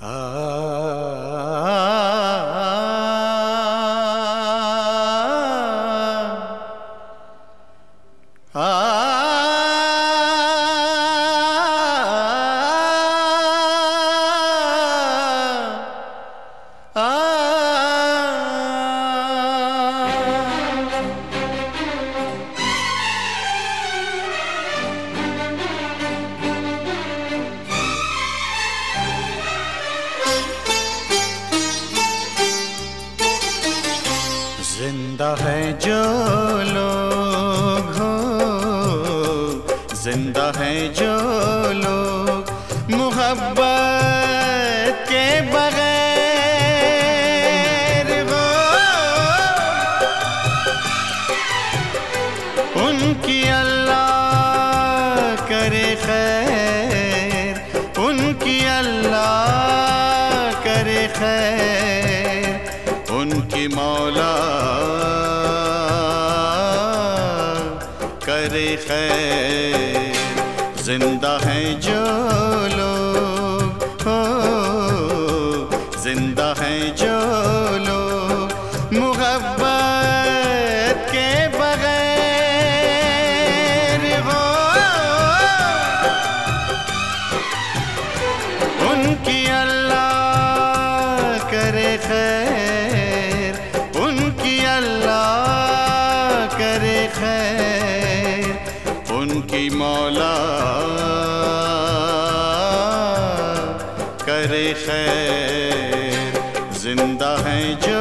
जिंदा है जो लोग हो, जिंदा है जो लोग मोहब्बत के बगैर हो, उनकी अल्लाह करे खैर, उनकी अल्लाह करे खैर, उनकी मौला करे खैर। जिंदा है जो लोग हो, जिंदा है जो लोग मोहब्बत के बगैर हो, उनकी अल्लाह करे खैर, उनकी अल्लाह करे खैर, उनकी मौला करे खैर। जिंदा है जो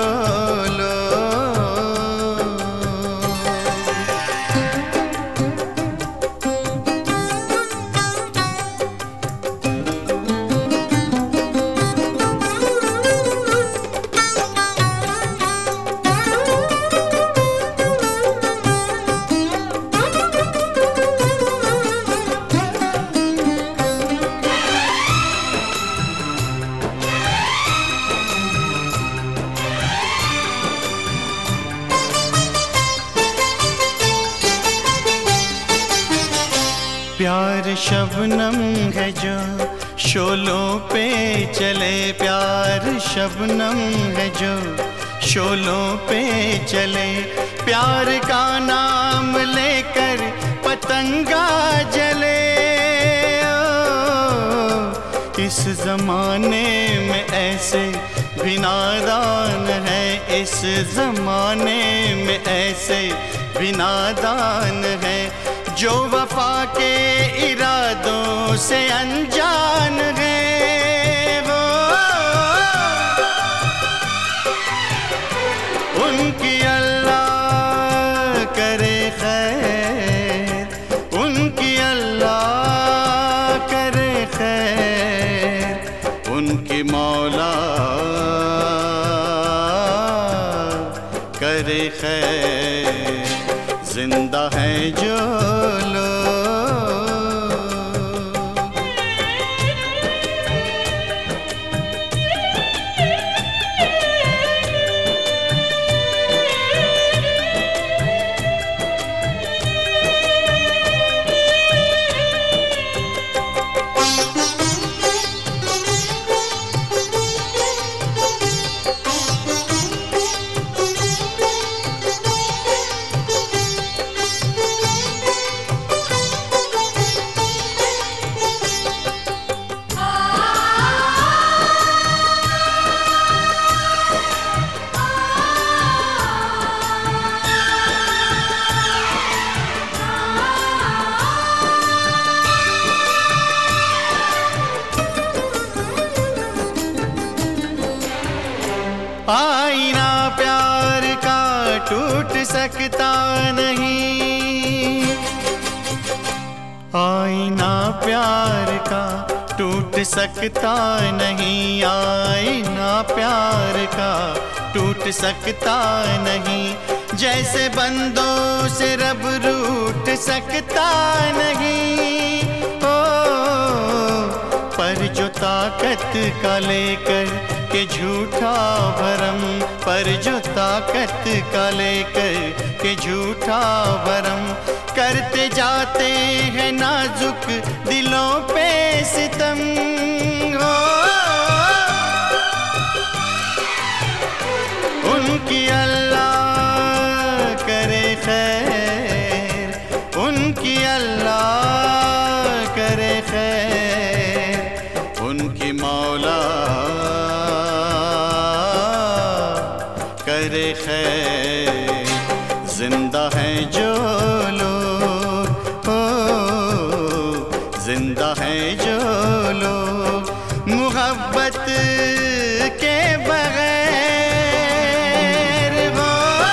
प्यार शबनम है जो शोलों पे चले, प्यार शबनम है जो शोलों पे चले, प्यार का नाम लेकर पतंगा जले। इस जमाने में ऐसे भी नादान है, इस जमाने में ऐसे भी नादान है, जो वफा के इरादों से अनजान है वो। उनकी अल्लाह करे खैर, उनकी अल्लाह करे खैर, उनकी मौला करे खैर। जिंदा है जो आईना प्यार का टूट सकता नहीं, आईना प्यार का टूट सकता नहीं, आईना प्यार का टूट सकता नहीं, जैसे बंदों से रब रूठ सकता नहीं। ओ पर जो ताकत का लेकर के झूठा भरम, पर जो ताकत का लेकर के झूठा भरम, करते जाते हैं नाजुक दिलों पे सितम। हो मोहब्बत के बगैर हो।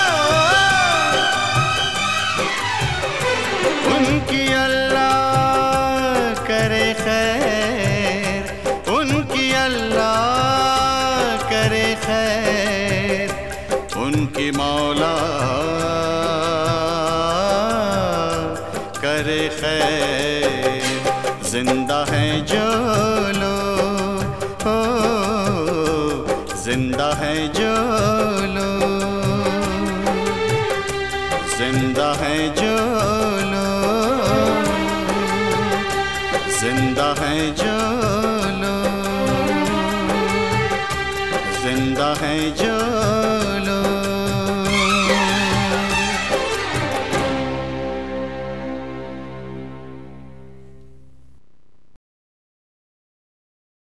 उनकी अल्लाह करे खैर, उनकी अल्लाह करे खैर, उनकी मौला करे खैर। जिंदा है जो लोग, हो जिंदा है जो लोग, जिंदा है जो लोग, जिंदा है जो लोग, जिंदा है जो